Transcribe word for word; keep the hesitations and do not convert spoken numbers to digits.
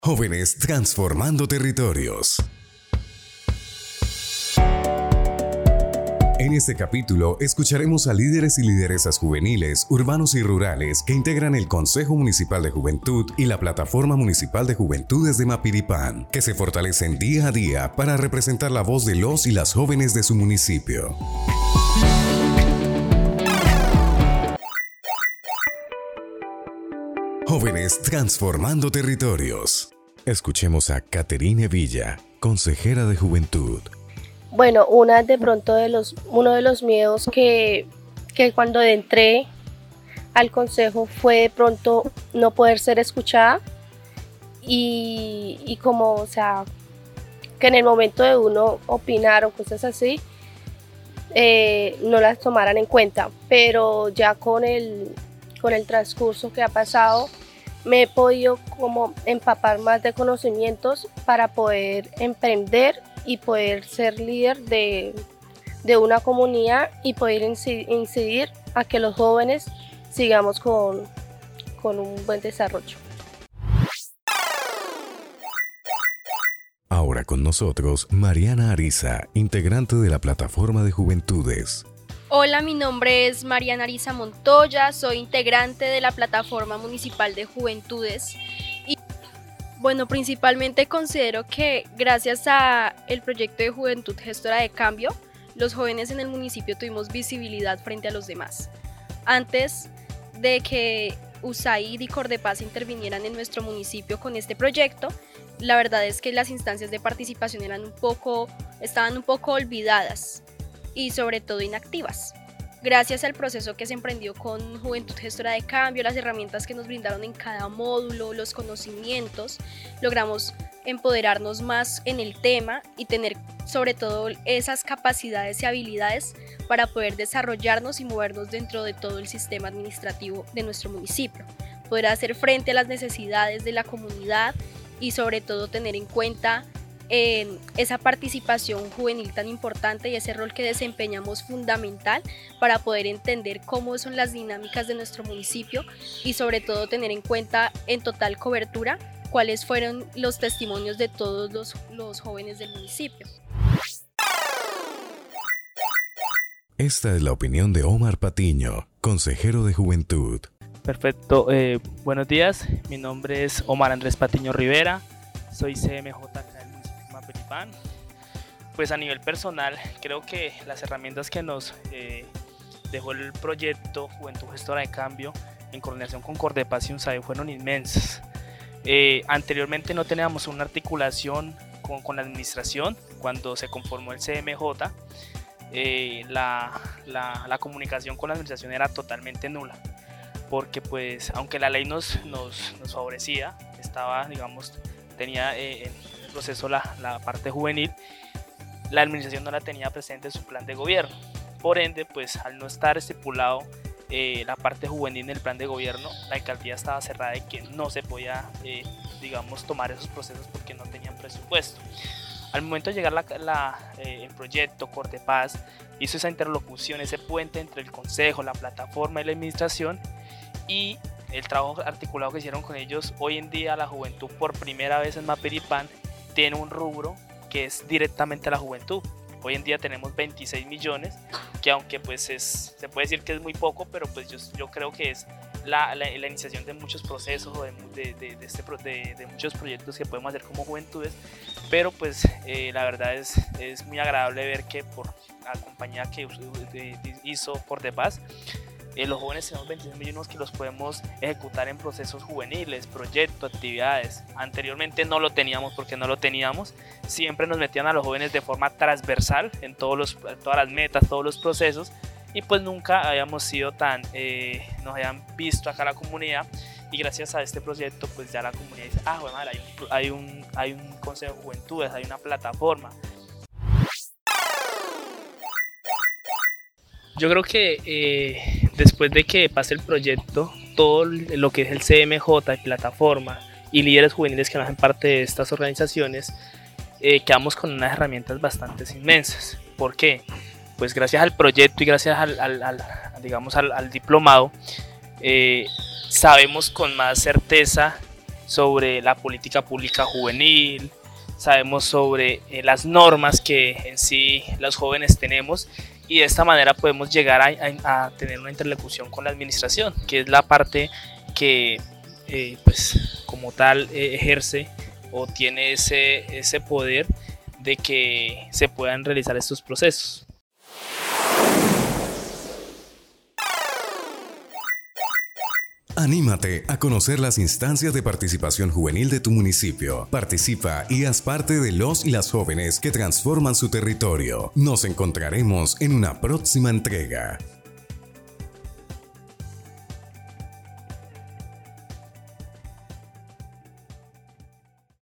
Jóvenes transformando territorios. En este capítulo escucharemos a líderes y lideresas juveniles, urbanos y rurales que integran el Consejo Municipal de Juventud y la Plataforma Municipal de Juventudes de Mapiripán, que se fortalecen día a día para representar la voz de los y las jóvenes de su municipio. Jóvenes transformando territorios. Escuchemos a Caterine Villa, consejera de Juventud. Bueno, una de pronto de los, uno de los miedos que, que cuando entré al consejo fue de pronto no poder ser escuchada y, y como, o sea, que en el momento de uno opinar o cosas así, eh, no las tomaran en cuenta. Pero ya con el, con el transcurso que ha pasado, me he podido como empapar más de conocimientos para poder emprender y poder ser líder de, de una comunidad y poder incidir a que los jóvenes sigamos con, con un buen desarrollo. Ahora con nosotros Mariana Ariza, integrante de la Plataforma de Juventudes. Hola, mi nombre es Mariana Ariza Montoya, soy integrante de la Plataforma Municipal de Juventudes y bueno, principalmente considero que gracias al proyecto de Juventud Gestora de Cambio, los jóvenes en el municipio tuvimos visibilidad frente a los demás. Antes de que U S A I D y Cordepaz intervinieran en nuestro municipio con este proyecto, la verdad es que las instancias de participación eran un poco, estaban un poco olvidadas y sobre todo inactivas. Gracias al proceso que se emprendió con Juventud Gestora de Cambio, las herramientas que nos brindaron en cada módulo, los conocimientos, logramos empoderarnos más en el tema y tener sobre todo esas capacidades y habilidades para poder desarrollarnos y movernos dentro de todo el sistema administrativo de nuestro municipio, poder hacer frente a las necesidades de la comunidad y sobre todo tener en cuenta Eh, esa participación juvenil tan importante y ese rol que desempeñamos fundamental para poder entender cómo son las dinámicas de nuestro municipio y sobre todo tener en cuenta en total cobertura cuáles fueron los testimonios de todos los, los jóvenes del municipio. Esta es la opinión de Omar Patiño, consejero de Juventud. Perfecto, eh, buenos días, mi nombre es Omar Andrés Patiño Rivera, soy C M J acá del municipio de Mapiripán. Pues a nivel personal, creo que las herramientas que nos eh, dejó el proyecto Juventud Gestora de Cambio en coordinación con Cordepaz y U S A I D fueron inmensas. Eh, anteriormente no teníamos una articulación con, con la administración. Cuando se conformó el C M J, eh, la, la, la comunicación con la administración era totalmente nula, porque pues aunque la ley nos, nos, nos favorecía, estaba, digamos, tenía eh, en el proceso la, la parte juvenil, la administración no la tenía presente en su plan de gobierno. Por ende, pues al no estar estipulado eh, la parte juvenil en el plan de gobierno, la alcaldía estaba cerrada y que no se podía, eh, digamos, tomar esos procesos porque no tenían presupuesto. Al momento de llegar la, la, eh, el proyecto, Cordepaz hizo esa interlocución, ese puente entre el consejo, la plataforma y la administración, y el trabajo articulado que hicieron con ellos. Hoy en día la juventud por primera vez en Mapiripán tiene un rubro que es directamente a la juventud. Hoy en día tenemos veintiséis millones, que aunque pues es, se puede decir que es muy poco, pero pues yo, yo creo que es la, la, la iniciación de muchos procesos, de, de, de, de, este, de, de muchos proyectos que podemos hacer como juventudes. Pero pues eh, la verdad es, es muy agradable ver que por la compañía que hizo Cordepaz, Eh, los jóvenes tenemos veintiséis millones que los podemos ejecutar en procesos juveniles, proyectos, actividades. Anteriormente no lo teníamos porque no lo teníamos. Siempre nos metían a los jóvenes de forma transversal en todos los, todas las metas, todos los procesos, y pues nunca habíamos sido tan, eh, nos habían visto acá la comunidad, y gracias a este proyecto pues ya la comunidad dice, ah bueno, hay un, hay un, hay un consejo de juventudes, hay una plataforma. Yo creo que eh, después de que pase el proyecto, todo lo que es el C M J, plataforma y líderes juveniles que no hacen parte de estas organizaciones, eh, quedamos con unas herramientas bastante inmensas. ¿Por qué? Pues gracias al proyecto y gracias al, al, al, digamos, al, al diplomado, eh, sabemos con más certeza sobre la política pública juvenil, sabemos sobre eh, las normas que en sí los jóvenes tenemos, y de esta manera podemos llegar a, a, a tener una interlocución con la administración, que es la parte que eh, pues como tal eh, ejerce o tiene ese, ese poder de que se puedan realizar estos procesos. Anímate a conocer las instancias de participación juvenil de tu municipio. Participa y haz parte de los y las jóvenes que transforman su territorio. Nos encontraremos en una próxima entrega.